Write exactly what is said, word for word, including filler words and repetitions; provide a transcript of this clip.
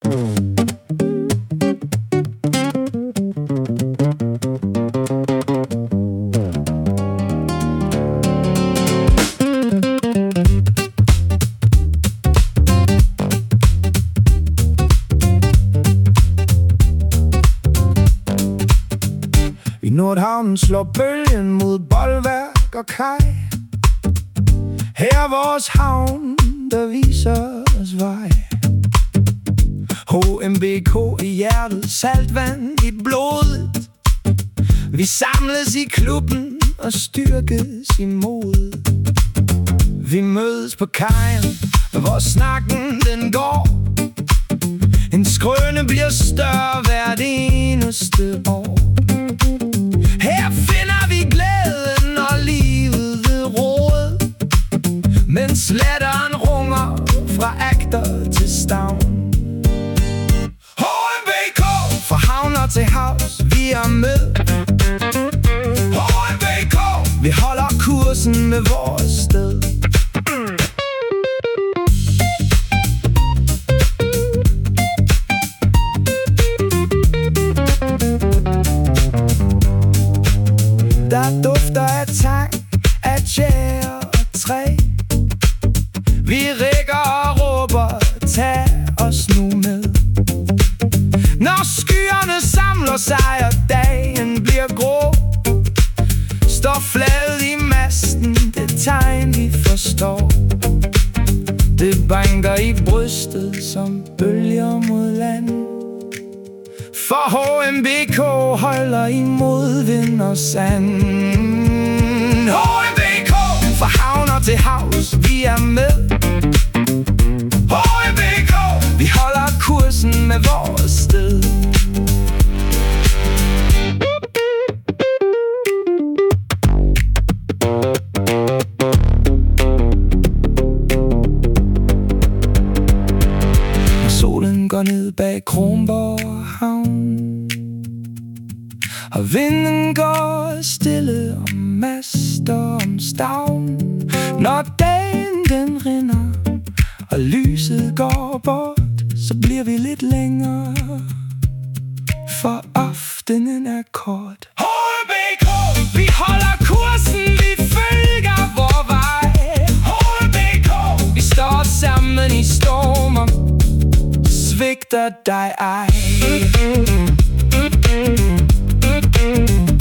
I Nordhavnen slår bølgen mod bolværk og kaj. Her er vores havn, der viser os vej. H M B K i hjertet, saltvand i blodet. Vi samles i klubben og styrkes i modet. Vi mødes på kajen, hvor snakken den går. En skrøne bliver større hvert eneste år. Her finder vi glæden og livet ved roret, mens latteren runger fra Agder til Stavn. H M B K, fra havner til havs, vi er med. H M B K, vi holder kursen med vores sted. Der dufter af tang, af tjære og træ. Vi rækker og råber, tag os nu med. Når skyerne samler sig og dagen bliver grå, står flaget i masten, det tegn vi forstår. Det banker i brystet som bølger mod land. For H M B K holder imod vind og sand. H M B K, fra havner til havs, vi er med. H M B K, vi holder kursen med vores sted. Når solen går ned bag Kronborg havn, og vinden går stille om master om stavn. Når dagen den rinder, og lyset går bort, så bliver vi lidt længere, for aftenen er kort. H M B K, vi holder kursen, vi følger vor vej. H M B K, vi står sammen i stormer, svigter dig ej. Mm-mm.